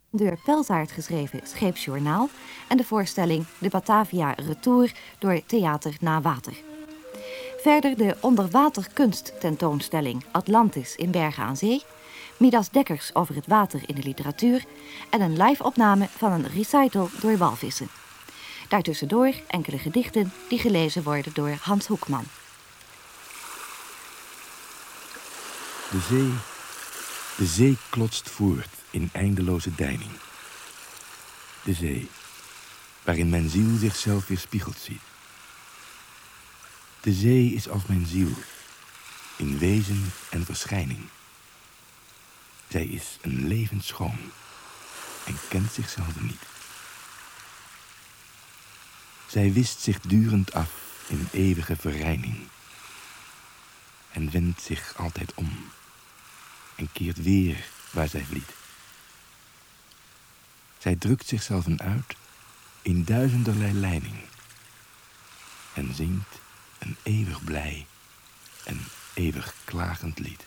door Pelsaert geschreven Scheepsjournaal en de voorstelling De Batavia Retour door Theater Na Water. Verder de onderwaterkunsttentoonstelling Atlantis in Bergen aan Zee, Midas Dekkers over het water in de literatuur en een live-opname van een recital door walvissen. Daartussendoor enkele gedichten die gelezen worden door Hans Hoekman. De zee klotst voort in eindeloze deining. De zee, waarin mijn ziel zichzelf weerspiegeld ziet. De zee is als mijn ziel, in wezen en verschijning. Zij is een levend schoon en kent zichzelf niet. Zij wist zich durend af in eeuwige verreining en wendt zich altijd om en keert weer waar zij vliet. Zij drukt zichzelf uit in duizenderlei leiding en zingt een eeuwig blij en eeuwig klagend lied.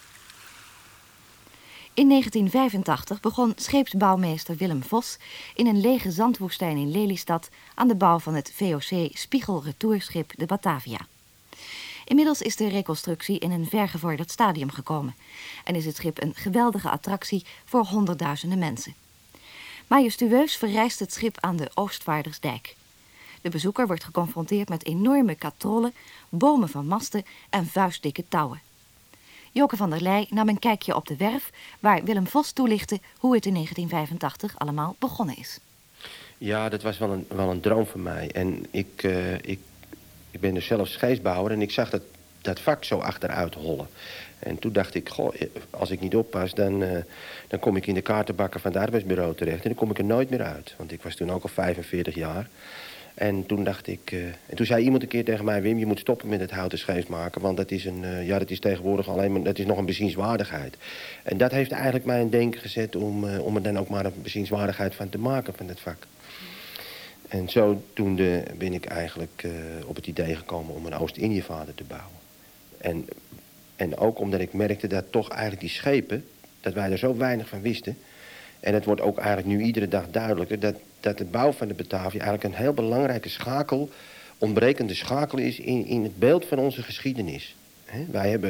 In 1985 begon scheepsbouwmeester Willem Vos in een lege zandwoestijn in Lelystad aan de bouw van het VOC Spiegelretourschip de Batavia. Inmiddels is de reconstructie in een vergevorderd stadium gekomen en is het schip een geweldige attractie voor honderdduizenden mensen. Majestueus verrijst het schip aan de Oostvaardersdijk. De bezoeker wordt geconfronteerd met enorme katrollen, bomen van masten en vuistdikke touwen. Joke van der Leij nam een kijkje op de werf waar Willem Vos toelichtte hoe het in 1985 allemaal begonnen is. Ja, dat was wel een droom van mij. En ik ben dus zelf scheepsbouwer en ik zag dat vak zo achteruit hollen. En toen dacht ik, goh, als ik niet oppas, dan kom ik in de kaartenbakken van het arbeidsbureau terecht. En dan kom ik er nooit meer uit. Want ik was toen ook al 45 jaar. En toen dacht ik... en toen zei iemand een keer tegen mij, Wim, je moet stoppen met het houten scheeps maken. Want dat is dat is tegenwoordig alleen maar, dat is nog een bezienswaardigheid. En dat heeft eigenlijk mij in denken gezet om er dan ook maar een bezienswaardigheid van te maken, van het vak. En zodoende ben ik eigenlijk op het idee gekomen om een Oost-Indiëvaarder te bouwen. En ook omdat ik merkte dat toch eigenlijk die schepen, dat wij er zo weinig van wisten. En het wordt ook eigenlijk nu iedere dag duidelijker dat de bouw van de Batavia eigenlijk een heel belangrijke schakel, ontbrekende schakel is in het beeld van onze geschiedenis. Wij hebben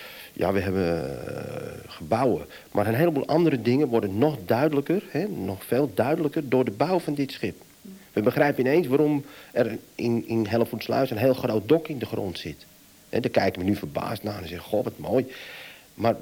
gebouwen, maar een heleboel andere dingen worden nog duidelijker, nog veel duidelijker door de bouw van dit schip. We begrijpen ineens waarom er in Hellevoetsluis een heel groot dok in de grond zit. Daar kijken we nu verbaasd naar en zeggen, goh, wat mooi. Maar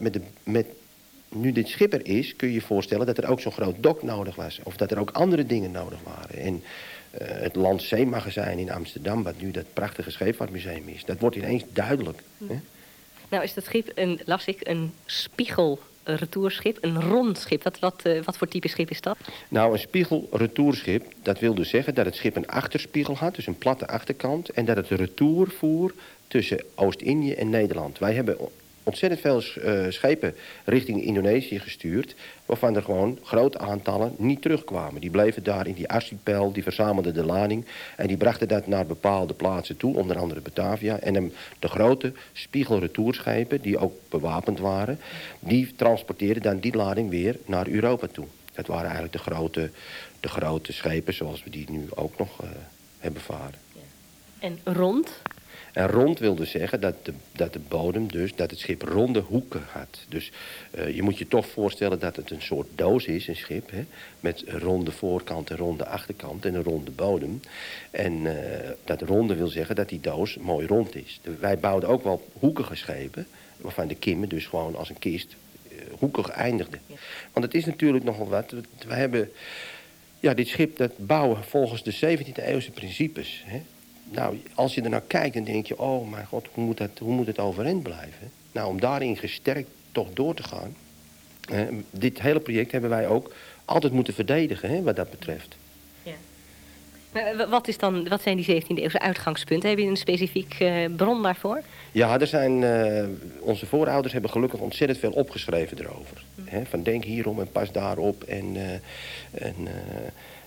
nu dit schip er is, kun je je voorstellen dat er ook zo'n groot dok nodig was. Of dat er ook andere dingen nodig waren. En het Landzeemagazijn in Amsterdam, wat nu dat prachtige scheepvaartmuseum is, dat wordt ineens duidelijk. Hè? Nou is dat schip, las ik, een spiegelretourschip, een rond schip. Wat voor type schip is dat? Nou, een spiegelretourschip, dat wil dus zeggen dat het schip een achterspiegel had, dus een platte achterkant, en dat het retour voer tussen Oost-Indië en Nederland. Wij hebben ontzettend veel schepen richting Indonesië gestuurd, waarvan er gewoon grote aantallen niet terugkwamen. Die bleven daar in die archipel, die verzamelden de lading en die brachten dat naar bepaalde plaatsen toe, onder andere Batavia. En de grote spiegelretourschepen, die ook bewapend waren, die transporteerden dan die lading weer naar Europa toe. Dat waren eigenlijk de grote schepen zoals we die nu ook nog hebben varen. En rond? En rond wilde zeggen dat de bodem dus, dat het schip ronde hoeken had. Dus je moet je toch voorstellen dat het een soort doos is, een schip, met een ronde voorkant en ronde achterkant en een ronde bodem. En dat ronde wil zeggen dat die doos mooi rond is. Wij bouwden ook wel hoekige schepen, waarvan de kimmen dus gewoon als een kist hoekig eindigde. Want het is natuurlijk nogal wat. Wij hebben dit schip dat bouwen volgens de 17e eeuwse principes. Nou, als je er naar kijkt, dan denk je, oh mijn god, hoe moet het overeind blijven? Nou, om daarin gesterkt toch door te gaan. Dit hele project hebben wij ook altijd moeten verdedigen, wat dat betreft. Ja. Maar wat zijn die 17e eeuwse uitgangspunten? Heb je een specifiek bron daarvoor? Ja, onze voorouders hebben gelukkig ontzettend veel opgeschreven erover. Van denk hierom en pas daarop.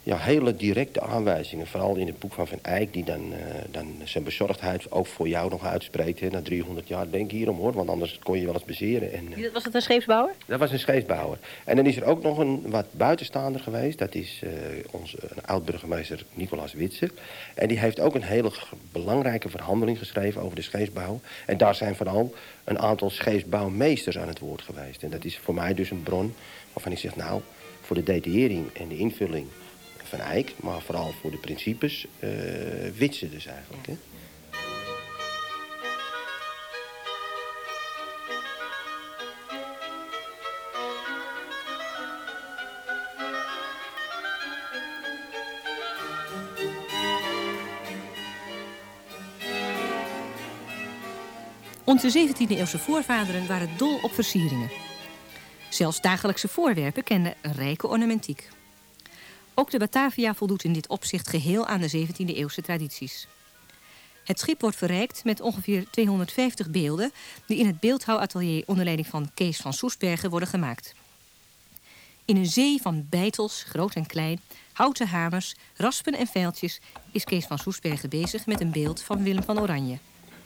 hele directe aanwijzingen. Vooral in het boek van Van Eyck, die dan zijn bezorgdheid ook voor jou nog uitspreekt. Hè, na 300 jaar, denk hierom hoor, want anders kon je wel eens bezeren. En, Was het een scheepsbouwer? dat was een scheepsbouwer. En dan is er ook nog een wat buitenstaander geweest. Dat is onze oud-burgemeester Nicolaas Witser. En die heeft ook een hele belangrijke verhandeling geschreven over de scheepsbouw. En daar zijn vooral een aantal scheepsbouwmeesters aan het woord geweest. En dat is voor mij dus een bron waarvan ik zeg, nou, voor de detaillering en de invulling Van Eyck, maar vooral voor de principes, Witser dus eigenlijk. Hè? Onze 17e-eeuwse voorvaderen waren dol op versieringen. Zelfs dagelijkse voorwerpen kenden een rijke ornamentiek. Ook de Batavia voldoet in dit opzicht geheel aan de 17e-eeuwse tradities. Het schip wordt verrijkt met ongeveer 250 beelden die in het beeldhouwatelier onder leiding van Kees van Soesbergen worden gemaakt. In een zee van beitels, groot en klein, houten hamers, raspen en vijltjes is Kees van Soesbergen bezig met een beeld van Willem van Oranje.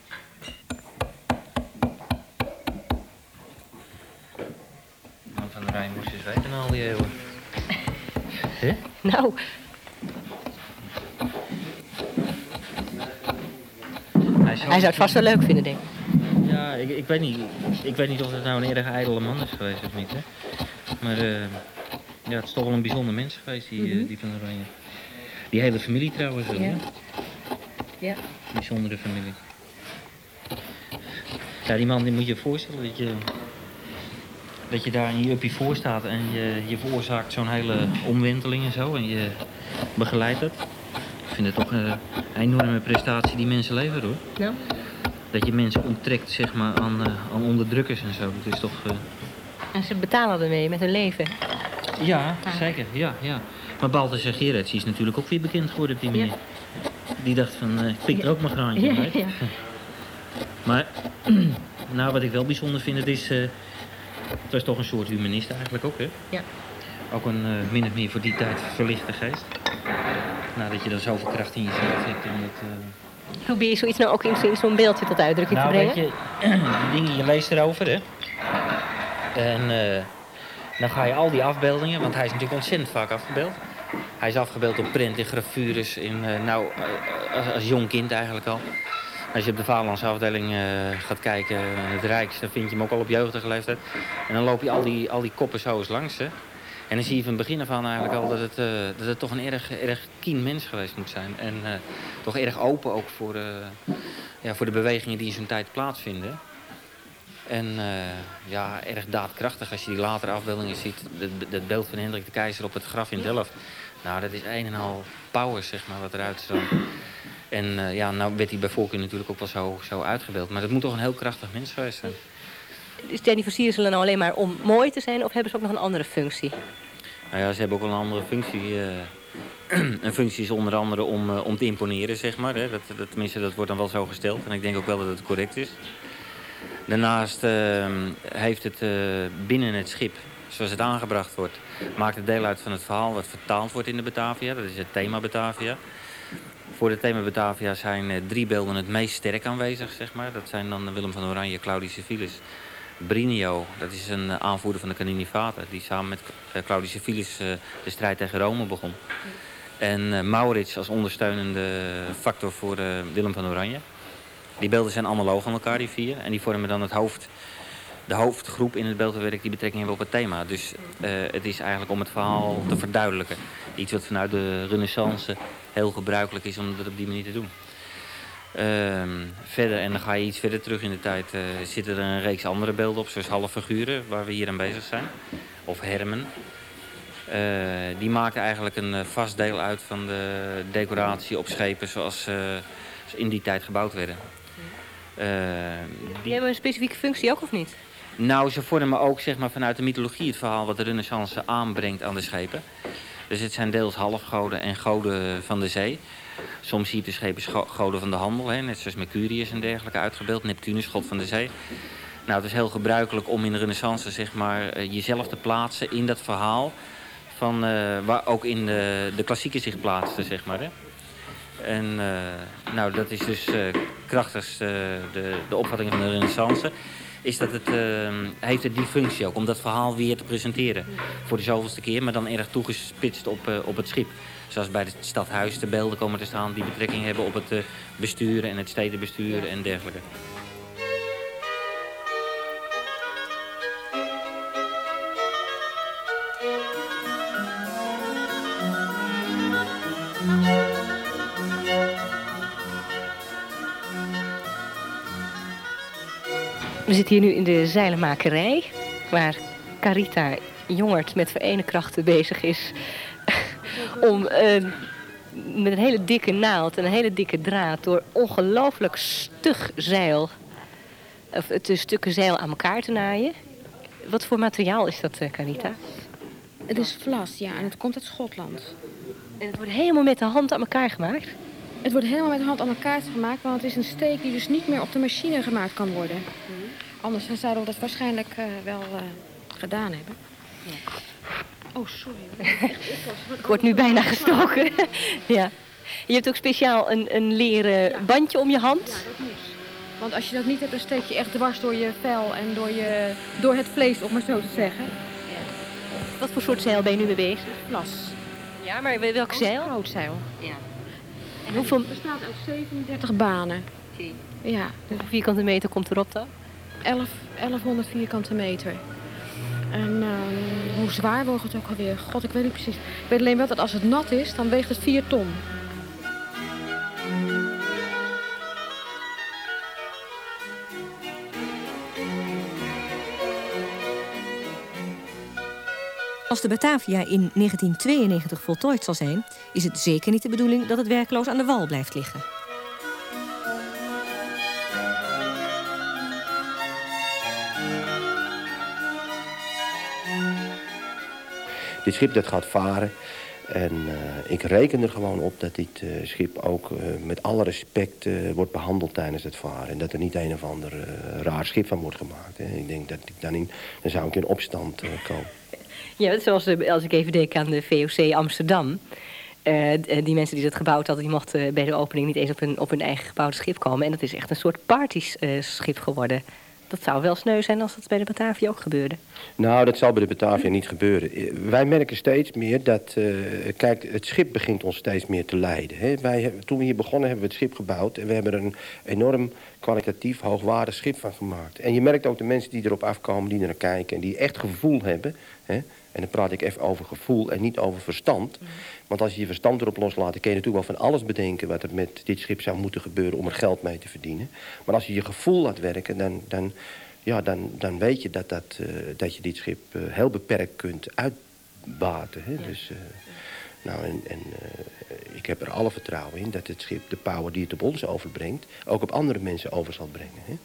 Van de Rijn moest eens weten al die eeuwen. Hè? Nou, hij zou het vast wel leuk vinden, denk ik. Ja, ik weet niet. Ik weet niet of het nou een erg ijdele man is geweest of niet, hè. Maar ja, het is toch wel een bijzonder mens geweest, die Van Oranje. Die hele familie trouwens wel, hè? Ja. Bijzondere familie. Ja, die man, die moet je je voorstellen dat je daar in je uppie voor staat en je veroorzaakt zo'n hele omwenteling en zo en je begeleidt het. Ik vind het toch een enorme prestatie die mensen leveren, hoor. Nou? Dat je mensen onttrekt, zeg maar, aan onderdrukkers en zo. Dat is toch... En ze betalen ermee met hun leven. Ja, zeker. Ja. Maar Balthasar Gerets is natuurlijk ook weer bekend geworden op die manier. Ja. Die dacht van, ik pik er ook mijn graantje uit. Ja. Maar, nou, wat ik wel bijzonder vind, het is... het was toch een soort humanist eigenlijk ook, hè? Ja. Ook een min of meer voor die tijd verlichte geest. Nadat je dan zoveel kracht in jezelf hebt. En dat, Probeer je zoiets nou ook in zo'n beeldje tot uitdrukking te brengen? Weet je, die dingen, je leest erover, hè. En dan ga je al die afbeeldingen, want hij is natuurlijk ontzettend vaak afgebeeld. Hij is afgebeeld op prent en gravures, als jong kind eigenlijk al. Als je op de Vaderlandse afdeling gaat kijken, het Rijks, dan vind je hem ook al op jeugdige leeftijd. En dan loop je al die koppen zo eens langs, hè. En dan zie je van het begin af aan eigenlijk al dat het toch een erg keen mens geweest moet zijn. En toch erg open ook voor de bewegingen die in zo'n tijd plaatsvinden. En erg daadkrachtig als je die latere afbeeldingen ziet. Het beeld van Hendrik de Keizer op het graf in Delft. Nou, dat is een en al power, zeg maar, wat eruit stroomt. En nou werd hij bij voorkeur natuurlijk ook wel zo uitgebeeld. Maar dat moet toch een heel krachtig mens geweest zijn. Is die versierselen nou alleen maar om mooi te zijn of hebben ze ook nog een andere functie? Nou ja, ze hebben ook wel een andere functie. Een functie is onder andere om te imponeren, zeg maar. Hè. Tenminste, dat wordt dan wel zo gesteld. En ik denk ook wel dat het correct is. Daarnaast heeft het binnen het schip, zoals het aangebracht wordt, maakt het deel uit van het verhaal wat vertaald wordt in de Batavia. Dat is het thema Batavia. Voor het thema Batavia zijn 3 beelden het meest sterk aanwezig, zeg maar. Dat zijn dan Willem van Oranje, Claudius Civilis. Brinio, dat is een aanvoerder van de Caninifaten, die samen met Claudius Civilis de strijd tegen Rome begon. En Maurits als ondersteunende factor voor Willem van Oranje. Die beelden zijn analoog aan elkaar, die 4. En die vormen dan de hoofdgroep in het beeldwerk die betrekking hebben op het thema. Dus het is eigenlijk om het verhaal te verduidelijken. Iets wat vanuit de Renaissance heel gebruikelijk is om dat op die manier te doen. Verder, en dan ga je iets verder terug in de tijd, zitten er een reeks andere beelden op, zoals halffiguren, waar we hier aan bezig zijn. Of hermen. Die maken eigenlijk een vast deel uit van de decoratie op schepen zoals in die tijd gebouwd werden. Die hebben een specifieke functie ook, of niet? Nou, ze vormen ook, zeg maar, vanuit de mythologie het verhaal wat de Renaissance aanbrengt aan de schepen. Dus het zijn deels halfgoden en goden van de zee. Soms zie je de schepen goden van de handel, hè, net zoals Mercurius en dergelijke uitgebeeld. Neptunus, god van de zee. Nou, het is heel gebruikelijk om in de Renaissance, zeg maar, jezelf te plaatsen in dat verhaal van, waar ook in de klassieken zich plaatsten, zeg maar. Hè. En nou, dat is dus krachtig de opvatting van de Renaissance. Is dat heeft het die functie ook, om dat verhaal weer te presenteren. Voor de zoveelste keer, maar dan erg toegespitst op het schip. Zoals bij het stadhuis de beelden komen te staan die betrekking hebben op het bestuur en het stedenbestuur en dergelijke. We zitten hier nu in de zeilenmakerij, waar Carita Jongert met verenigde krachten bezig is om met een hele dikke naald en een hele dikke draad door ongelooflijk stug zeil, of het stukken zeil aan elkaar te naaien. Wat voor materiaal is dat, Carita? Het is vlas, ja, en het komt uit Schotland. En het wordt helemaal met de hand aan elkaar gemaakt? Het wordt helemaal met de hand aan elkaar gemaakt, want het is een steek die dus niet meer op de machine gemaakt kan worden. Anders zouden we dat waarschijnlijk wel gedaan hebben. Ja. Oh, sorry. Ik word nu bijna gestoken. Ja. Je hebt ook speciaal een leren bandje om je hand. Ja, dat moet. Want als je dat niet hebt, dan steek je echt dwars door je vel en door het vlees, om maar zo te zeggen. Ja. Wat voor soort zeil ben je nu mee bezig? Vlas. Ja, maar welk zeil? Houtzeil. Ja. En hoeveel? Het bestaat uit 37 banen. Ja. Hoeveel vierkante meter komt erop dan? 1100 vierkante meter. En hoe zwaar woog het ook alweer? God, ik weet niet precies. Ik weet alleen wel dat als het nat is, dan weegt het 4 ton. Als de Batavia in 1992 voltooid zal zijn, is het zeker niet de bedoeling dat het werkloos aan de wal blijft liggen. Dit schip dat gaat varen. En ik reken er gewoon op dat dit schip ook met alle respect wordt behandeld tijdens het varen. En dat er niet een of ander raar schip van wordt gemaakt. Hè. Ik denk dat ik dan zou ik in opstand komen. Ja, zoals als ik even denk aan de VOC Amsterdam. Die mensen die dat gebouwd hadden, die mochten bij de opening niet eens op hun eigen gebouwde schip komen. En dat is echt een soort partyschip geworden. Dat zou wel sneu zijn als dat bij de Batavia ook gebeurde. Nou, dat zal bij de Batavia niet gebeuren. Wij merken steeds meer dat... kijk, het schip begint ons steeds meer te leiden. Hè. Toen we hier begonnen hebben we het schip gebouwd. En we hebben er een enorm kwalitatief hoogwaardig schip van gemaakt. En je merkt ook de mensen die erop afkomen, die er naar kijken... en die echt gevoel hebben... Hè. En dan praat ik even over gevoel en niet over verstand. Want als je je verstand erop loslaat... dan kun je natuurlijk wel van alles bedenken... wat er met dit schip zou moeten gebeuren om er geld mee te verdienen. Maar als je je gevoel laat werken... dan weet je dat je dit schip heel beperkt kunt uitbaten. Hè? Ja. Dus, ik heb er alle vertrouwen in... dat het schip de power die het op ons overbrengt... ook op andere mensen over zal brengen. Hè?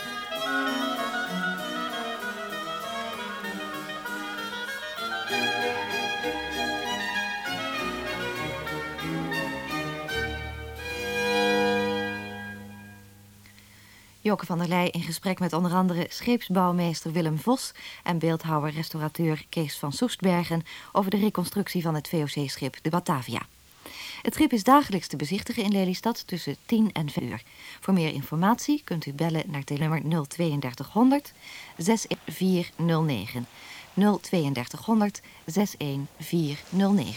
Joke van der Leij in gesprek met onder andere scheepsbouwmeester Willem Vos en beeldhouwer-restaurateur Kees van Soestbergen over de reconstructie van het VOC-schip de Batavia. Het schip is dagelijks te bezichtigen in Lelystad tussen 10 en 5 uur. Voor meer informatie kunt u bellen naar telefoonnummer 03200 61409. 03200 61409.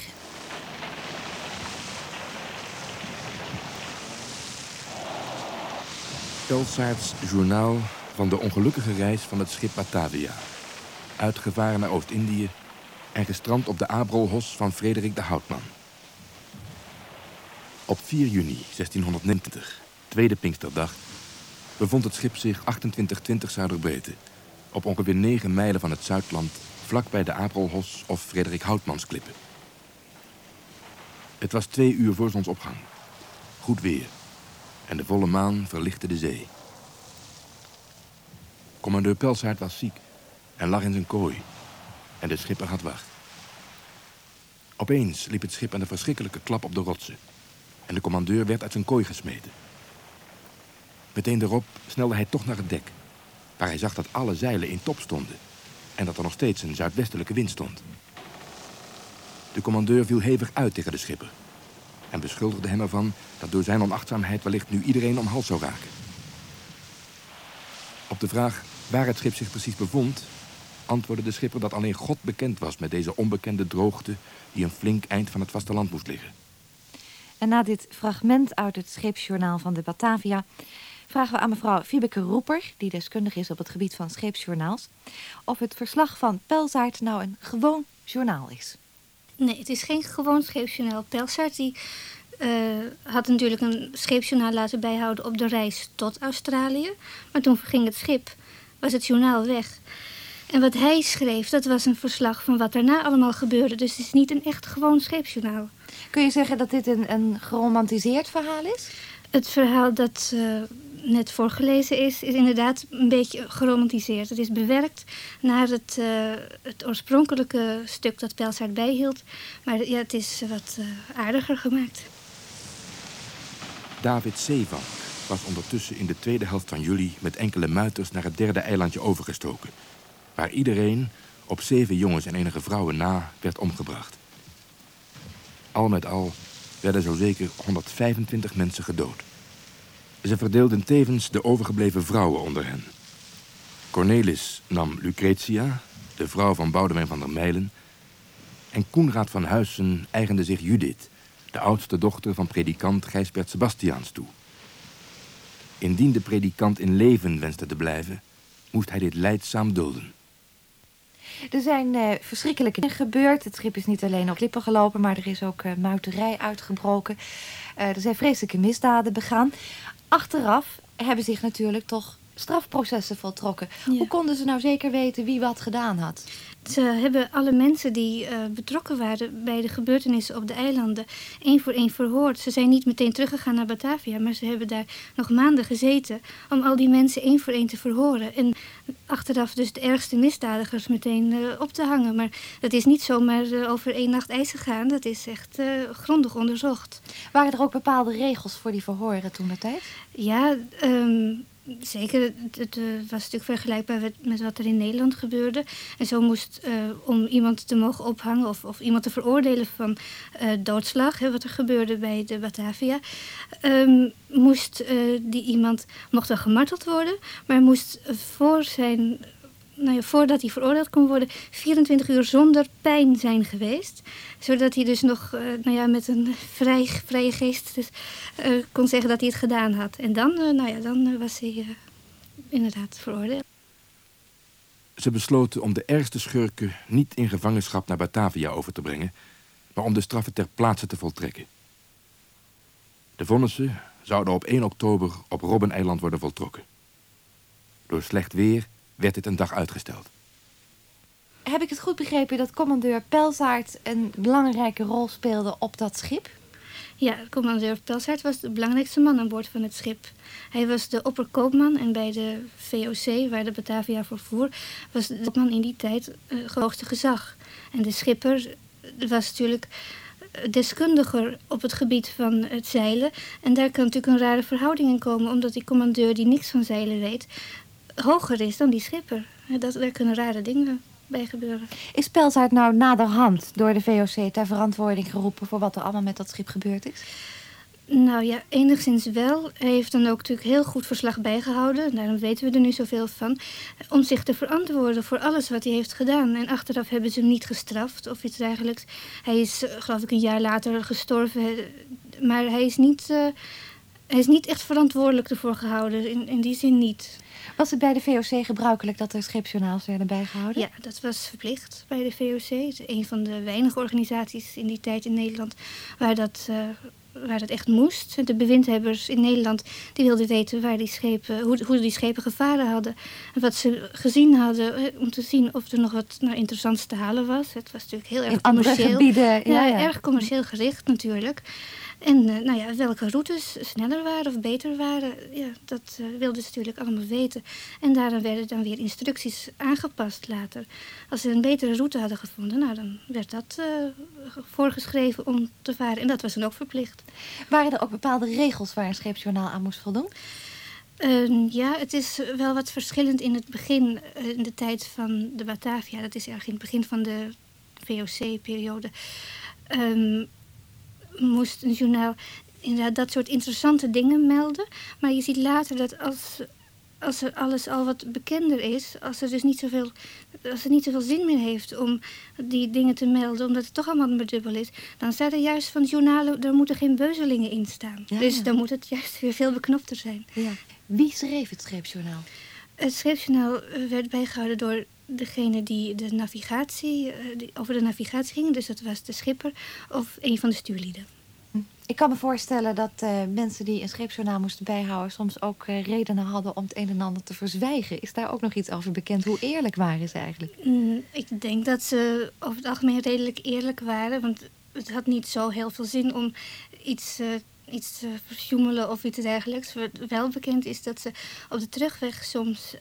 Pelsaerts journaal van de ongelukkige reis van het schip Batavia. Uitgevaren naar Oost-Indië en gestrand op de Abrolhos van Frederik de Houtman. Op 4 juni 1690, tweede Pinksterdag, bevond het schip zich 2820 Zuiderbreedte, op ongeveer 9 mijlen van het Zuidland, vlakbij de Abrolhos of Frederik Houtmansklippen. Het was 2 uur voor zonsopgang. Goed weer. En de volle maan verlichtte de zee. Commandeur Pelsaert was ziek en lag in zijn kooi. En de schipper had wacht. Opeens liep het schip aan een verschrikkelijke klap op de rotsen. En de commandeur werd uit zijn kooi gesmeten. Meteen daarop snelde hij toch naar het dek, waar hij zag dat alle zeilen in top stonden en dat er nog steeds een zuidwestelijke wind stond. De commandeur viel hevig uit tegen de schipper en beschuldigde hem ervan dat door zijn onachtzaamheid wellicht nu iedereen om hals zou raken. Op de vraag waar het schip zich precies bevond, antwoordde de schipper dat alleen God bekend was met deze onbekende droogte die een flink eind van het vasteland moest liggen. En na dit fragment uit het scheepsjournaal van de Batavia vragen we aan mevrouw Fiebeke Roeper, die deskundig is op het gebied van scheepsjournaals, of het verslag van Pelsaert nou een gewoon journaal is. Nee, het is geen gewoon scheepsjournaal. Pelsaert die had natuurlijk een scheepsjournaal laten bijhouden op de reis tot Australië. Maar toen verging het schip, was het journaal weg. En wat hij schreef, dat was een verslag van wat daarna allemaal gebeurde. Dus het is niet een echt gewoon scheepsjournaal. Kun je zeggen dat dit een geromantiseerd verhaal is? Het verhaal dat net voorgelezen is inderdaad een beetje geromantiseerd. Het is bewerkt naar het oorspronkelijke stuk dat Pelsaert bijhield. Maar ja, het is wat aardiger gemaakt. David Zeevalk was ondertussen in de tweede helft van juli met enkele muiters naar het derde eilandje overgestoken, waar iedereen, op 7 jongens en enige vrouwen na, werd omgebracht. Al met al werden zo zeker 125 mensen gedood. Ze verdeelden tevens de overgebleven vrouwen onder hen. Cornelis nam Lucretia, de vrouw van Boudewijn van der Meylen, en Koenraad van Huyssen eigende zich Judith, de oudste dochter van predikant Gijsbert Sebastiaans, toe. Indien de predikant in leven wenste te blijven, moest hij dit lijdzaam dulden. Er zijn verschrikkelijke dingen gebeurd. Het schip is niet alleen op klippen gelopen, maar er is ook muiterij uitgebroken. Er zijn vreselijke misdaden begaan. Achteraf hebben zich natuurlijk toch strafprocessen voltrokken. Ja. Hoe konden ze nou zeker weten wie wat gedaan had? Ze hebben alle mensen die betrokken waren bij de gebeurtenissen op de eilanden 1 voor 1 verhoord. Ze zijn niet meteen teruggegaan naar Batavia, maar ze hebben daar nog maanden gezeten om al die mensen 1 voor 1 te verhoren. En achteraf dus de ergste misdadigers meteen op te hangen. Maar dat is niet zomaar over 1 nacht ijs gegaan. Dat is echt grondig onderzocht. Waren er ook bepaalde regels voor die verhoren toentertijd? Ja, zeker. Het was natuurlijk vergelijkbaar met wat er in Nederland gebeurde. En zo moest, om iemand te mogen ophangen of iemand te veroordelen van doodslag, wat er gebeurde bij de Batavia, mocht wel gemarteld worden, maar moest voordat hij veroordeeld kon worden, 24 uur zonder pijn zijn geweest. Zodat hij dus nog met een vrije geest kon zeggen dat hij het gedaan had. En dan was hij inderdaad veroordeeld. Ze besloten om de ergste schurken niet in gevangenschap naar Batavia over te brengen, maar om de straffen ter plaatse te voltrekken. De vonnissen zouden op 1 oktober op Robbeneiland worden voltrokken. Door slecht weer werd dit een dag uitgesteld. Heb ik het goed begrepen dat commandeur Pelsaert een belangrijke rol speelde op dat schip? Ja, commandeur Pelsaert was de belangrijkste man aan boord van het schip. Hij was de opperkoopman en bij de VOC, waar de Batavia voor voer, was de man in die tijd hoogste gezag. En de schipper was natuurlijk deskundiger op het gebied van het zeilen. En daar kan natuurlijk een rare verhouding in komen, omdat die commandeur die niks van zeilen weet, hoger is dan die schipper. Daar kunnen rare dingen bij gebeuren. Is Pelsaert nou naderhand door de VOC ter verantwoording geroepen voor wat er allemaal met dat schip gebeurd is? Nou ja, enigszins wel. Hij heeft dan ook natuurlijk heel goed verslag bijgehouden. Daarom weten we er nu zoveel van. Om zich te verantwoorden voor alles wat hij heeft gedaan. En achteraf hebben ze hem niet gestraft of iets dergelijks. Hij is, geloof ik, een jaar later gestorven. Maar hij is niet echt verantwoordelijk ervoor gehouden. In die zin niet. Was het bij de VOC gebruikelijk dat er scheepsjournaals werden bijgehouden? Ja, dat was verplicht bij de VOC. Het is een van de weinige organisaties in die tijd in Nederland waar dat echt moest. De bewindhebbers in Nederland die wilden weten waar die schepen, hoe die schepen gevaren hadden. En wat ze gezien hadden, om te zien of er nog wat interessants te halen was. Het was natuurlijk heel erg commercieel. Gebieden, ja. Erg commercieel gericht natuurlijk. En welke routes sneller waren of beter waren, ja, dat wilden ze natuurlijk allemaal weten. En daarom werden dan weer instructies aangepast later. Als ze een betere route hadden gevonden, dan werd dat voorgeschreven om te varen. En dat was dan ook verplicht. Waren er ook bepaalde regels waar een scheepsjournaal aan moest voldoen? Ja, het is wel wat verschillend in het begin, in de tijd van de Batavia. Dat is erg in het begin van de VOC-periode. moest een journaal inderdaad dat soort interessante dingen melden. Maar je ziet later dat als er alles al wat bekender is, als het niet zoveel zin meer heeft om die dingen te melden, omdat het toch allemaal maar dubbel is, dan staat er juist van journalen, daar moeten geen beuzelingen in staan. Ja, dus ja. dan moet het juist weer veel beknopter zijn. Ja. Wie schreef het scheepsjournaal? Het scheepsjournaal werd bijgehouden door degene die de navigatie, over de navigatie ging. Dus dat was de schipper of een van de stuurlieden. Ik kan me voorstellen dat mensen die een scheepsjournaal moesten bijhouden soms ook redenen hadden om het een en ander te verzwijgen. Is daar ook nog iets over bekend? Hoe eerlijk waren ze eigenlijk? Ik denk dat ze over het algemeen redelijk eerlijk waren. Want het had niet zo heel veel zin om iets te versjoemelen of iets dergelijks. Wat wel bekend is dat ze op de terugweg soms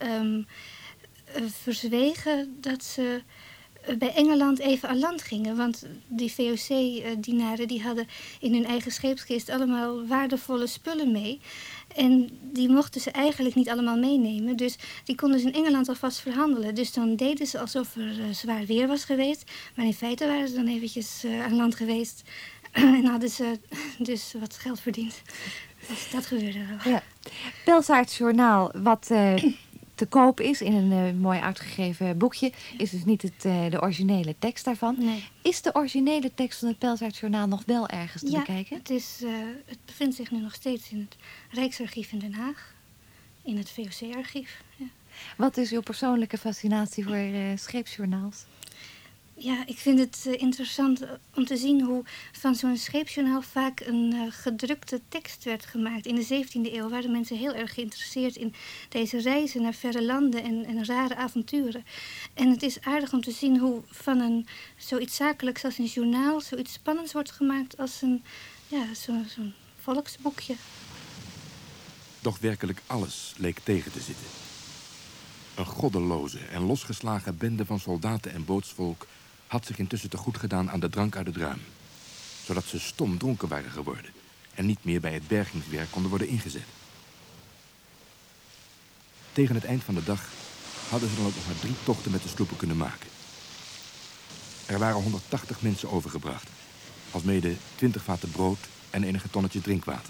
verzwegen dat ze bij Engeland even aan land gingen. Want die VOC-dienaren die hadden in hun eigen scheepskist allemaal waardevolle spullen mee. En die mochten ze eigenlijk niet allemaal meenemen. Dus die konden ze in Engeland alvast verhandelen. Dus dan deden ze alsof er zwaar weer was geweest. Maar in feite waren ze dan eventjes aan land geweest. En hadden ze dus wat geld verdiend. Dus dat gebeurde wel. Ja. Pelsaerts journaal, wat te koop is in een mooi uitgegeven boekje, is dus niet de originele tekst daarvan. Nee. Is de originele tekst van het Pelsaerts journaal nog wel ergens te bekijken? Het bevindt zich nu nog steeds in het Rijksarchief in Den Haag. In het VOC-archief. Ja. Wat is uw persoonlijke fascinatie voor scheepsjournaals? Ja, ik vind het interessant om te zien hoe van zo'n scheepsjournaal vaak een gedrukte tekst werd gemaakt. In de 17e eeuw waren mensen heel erg geïnteresseerd in deze reizen naar verre landen en rare avonturen. En het is aardig om te zien hoe van zoiets zakelijks als een journaal zoiets spannends wordt gemaakt als zo'n volksboekje. Doch werkelijk alles leek tegen te zitten. Een goddeloze en losgeslagen bende van soldaten en bootsvolk had zich intussen te goed gedaan aan de drank uit het ruim, zodat ze stom dronken waren geworden en niet meer bij het bergingswerk konden worden ingezet. Tegen het eind van de dag hadden ze dan ook nog maar 3 tochten met de sloepen kunnen maken. Er waren 180 mensen overgebracht, alsmede 20 vaten brood en enige tonnetjes drinkwater.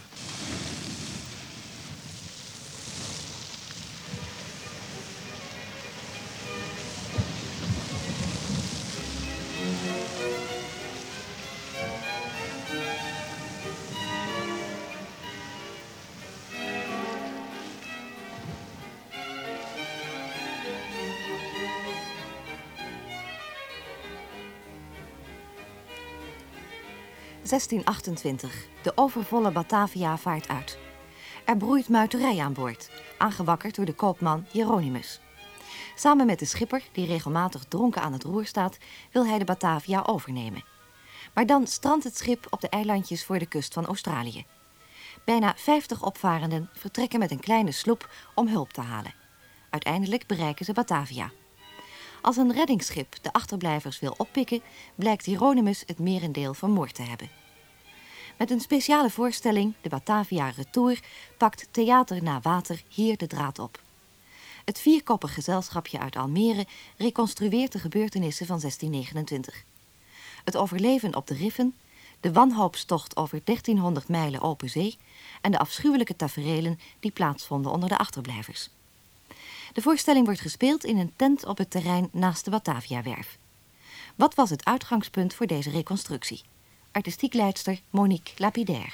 (1628). De overvolle Batavia vaart uit. Er broeit muiterij aan boord, aangewakkerd door de koopman Hieronymus. Samen met de schipper, die regelmatig dronken aan het roer staat, wil hij de Batavia overnemen. Maar dan strandt het schip op de eilandjes voor de kust van Australië. Bijna 50 opvarenden vertrekken met een kleine sloep om hulp te halen. Uiteindelijk bereiken ze Batavia. Als een reddingsschip de achterblijvers wil oppikken, blijkt Hieronymus het merendeel vermoord te hebben. Met een speciale voorstelling, de Batavia Retour, pakt Theater na Water hier de draad op. Het 4-koppig gezelschapje uit Almere reconstrueert de gebeurtenissen van 1629. Het overleven op de Riffen, de wanhoopstocht over 1300 mijlen open zee en de afschuwelijke taferelen die plaatsvonden onder de achterblijvers. De voorstelling wordt gespeeld in een tent op het terrein naast de Bataviawerf. Wat was het uitgangspunt voor deze reconstructie? Artistiek leidster Monique Lapidaire.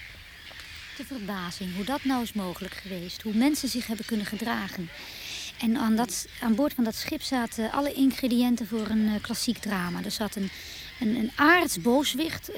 De verbazing, hoe dat nou is mogelijk geweest. Hoe mensen zich hebben kunnen gedragen. En aan boord van dat schip zaten alle ingrediënten voor een klassiek drama. Er zat een aartsbooswicht,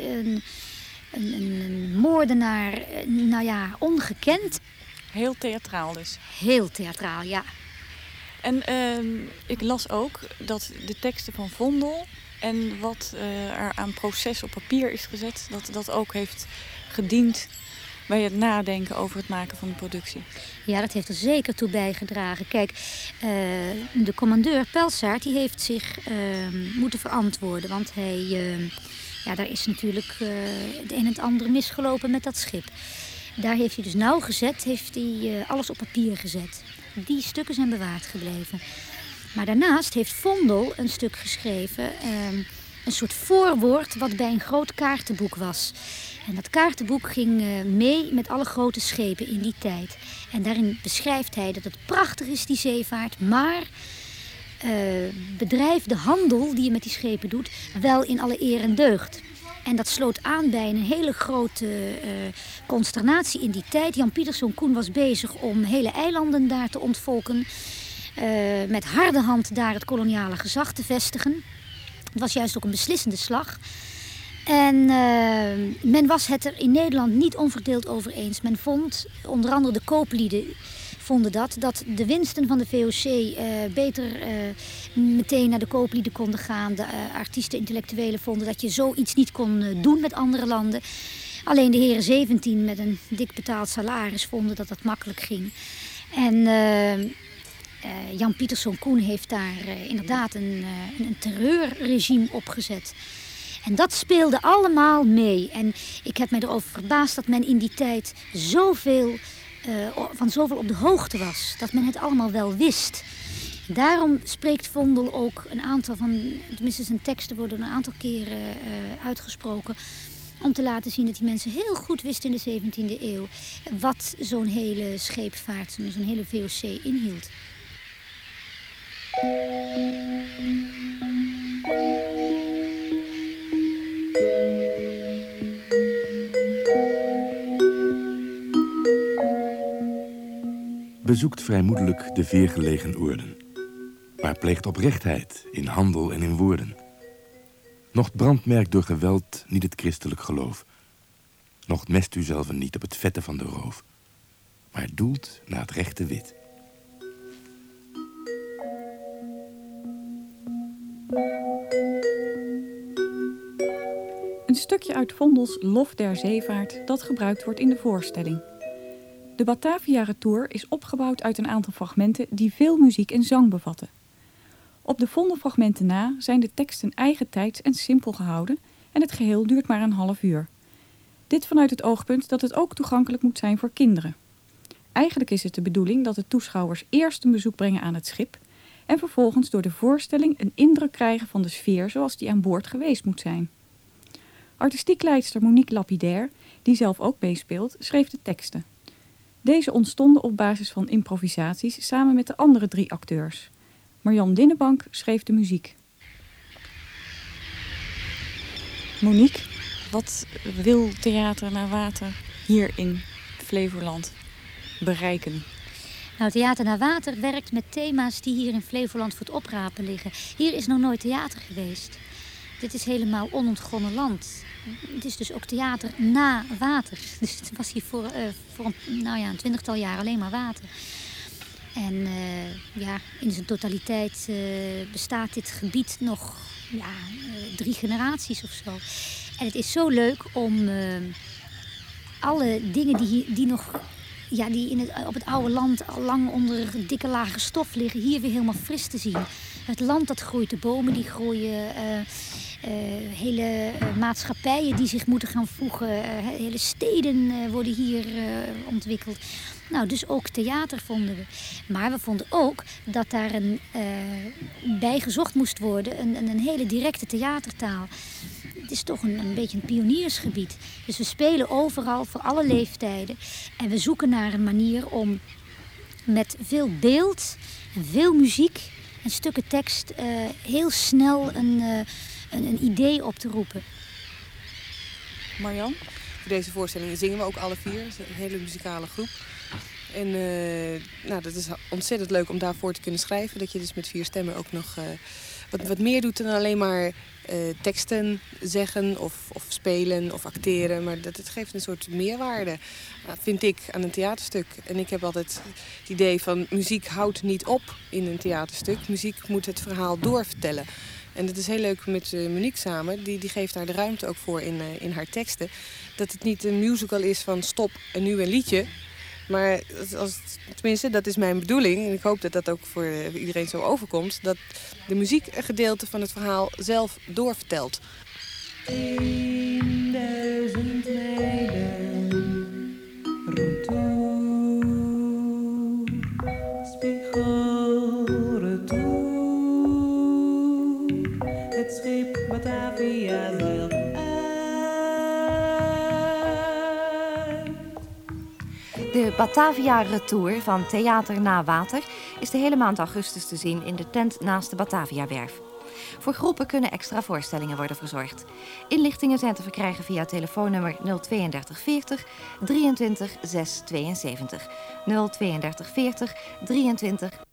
een moordenaar, ongekend. Heel theatraal dus. Heel theatraal, ja. En ik las ook dat de teksten van Vondel en wat er aan proces op papier is gezet, dat ook heeft gediend bij het nadenken over het maken van de productie. Ja, dat heeft er zeker toe bijgedragen. Kijk, de commandeur Pelsaert die heeft zich moeten verantwoorden. Want daar is natuurlijk het een en het ander misgelopen met dat schip. Daar heeft hij dus nauwgezet, alles op papier gezet. Die stukken zijn bewaard gebleven. Maar daarnaast heeft Vondel een stuk geschreven een soort voorwoord wat bij een groot kaartenboek was. En dat kaartenboek ging mee met alle grote schepen in die tijd. En daarin beschrijft hij dat het prachtig is, die zeevaart, maar bedrijf de handel die je met die schepen doet wel in alle eer en deugd. En dat sloot aan bij een hele grote consternatie in die tijd. Jan Pieterszoon Koen was bezig om hele eilanden daar te ontvolken. Met harde hand daar het koloniale gezag te vestigen. Het was juist ook een beslissende slag. En men was het er in Nederland niet onverdeeld over eens. Men vond, onder andere de kooplieden vonden dat de winsten van de VOC beter meteen naar de kooplieden konden gaan. De artiesten, intellectuelen vonden dat je zoiets niet kon doen met andere landen. Alleen de heren 17 met een dik betaald salaris vonden dat dat makkelijk ging. En Jan Pieterszoon Koen heeft daar inderdaad een terreurregime opgezet. En dat speelde allemaal mee. En ik heb mij erover verbaasd dat men in die tijd van zoveel op de hoogte was. Dat men het allemaal wel wist. Daarom spreekt Vondel ook een aantal van, tenminste zijn teksten worden een aantal keren uitgesproken, om te laten zien dat die mensen heel goed wisten in de 17e eeuw wat zo'n hele scheepvaart, zo'n hele VOC inhield. Bezoekt vrijmoedelijk de veergelegen oorden, maar pleegt oprechtheid in handel en in woorden. Nocht brandmerkt door geweld niet het christelijk geloof, nocht mest u zelven niet op het vette van de roof, maar doelt naar het rechte wit. Een stukje uit Vondels Lof der Zeevaart dat gebruikt wordt in de voorstelling. De Batavia-retour is opgebouwd uit een aantal fragmenten die veel muziek en zang bevatten. Op de Vondelfragmenten na zijn de teksten eigentijds en simpel gehouden en het geheel duurt maar een half uur. Dit vanuit het oogpunt dat het ook toegankelijk moet zijn voor kinderen. Eigenlijk is het de bedoeling dat de toeschouwers eerst een bezoek brengen aan het schip en vervolgens door de voorstelling een indruk krijgen van de sfeer zoals die aan boord geweest moet zijn. Artistiek leidster Monique Lapidaire, die zelf ook meespeelt, schreef de teksten. Deze ontstonden op basis van improvisaties samen met de andere 3 acteurs. Marjan Dinnebank schreef de muziek. Monique, wat wil Theater naar Water hier in Flevoland bereiken? Nou, Theater naar Water werkt met thema's die hier in Flevoland voor het oprapen liggen. Hier is nog nooit theater geweest. Dit is helemaal onontgonnen land. Het is dus ook theater na water. Dus het was hier voor een 20-tal jaar alleen maar water. En in zijn totaliteit bestaat dit gebied nog 3 generaties of zo. En het is zo leuk om alle dingen die op het oude land al lang onder dikke lage stof liggen, hier weer helemaal fris te zien. Het land dat groeit, de bomen die groeien, hele maatschappijen die zich moeten gaan voegen, hele steden worden hier ontwikkeld. Nou, dus ook theater vonden we. Maar we vonden ook dat daar bij gezocht moest worden, een hele directe theatertaal. Het is toch een beetje een pioniersgebied. Dus we spelen overal voor alle leeftijden. En we zoeken naar een manier om met veel beeld, veel muziek en stukken tekst heel snel een idee op te roepen. Marjan? Voor deze voorstelling zingen we ook alle 4. Het is een hele muzikale groep. En dat is ontzettend leuk om daarvoor te kunnen schrijven. Dat je dus met 4 stemmen ook nog wat meer doet dan alleen maar teksten zeggen of spelen of acteren. Maar het geeft een soort meerwaarde, vind ik, aan een theaterstuk. En ik heb altijd het idee van muziek houdt niet op in een theaterstuk. Muziek moet het verhaal doorvertellen. En dat is heel leuk met Monique samen. Die geeft daar de ruimte ook voor in haar teksten. Dat het niet een musical is van stop en nu een liedje. Maar tenminste, dat is mijn bedoeling. En ik hoop dat dat ook voor iedereen zo overkomt. Dat de muziek een gedeelte van het verhaal zelf doorvertelt. 10.000 mijlen retour, spiegelretour. Het het schip Batavia zeilt uit. De Batavia Retour van Theater Na Water is de hele maand augustus te zien in de tent naast de Bataviawerf. Voor groepen kunnen extra voorstellingen worden verzorgd. Inlichtingen zijn te verkrijgen via telefoonnummer 032 40 23 6 72. 032 40 23